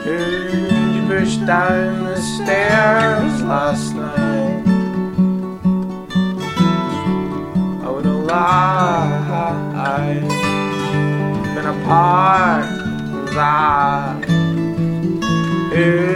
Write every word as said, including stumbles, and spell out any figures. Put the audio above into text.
Heard you push down the stairs last night. I wouldn't lie, been apart from that.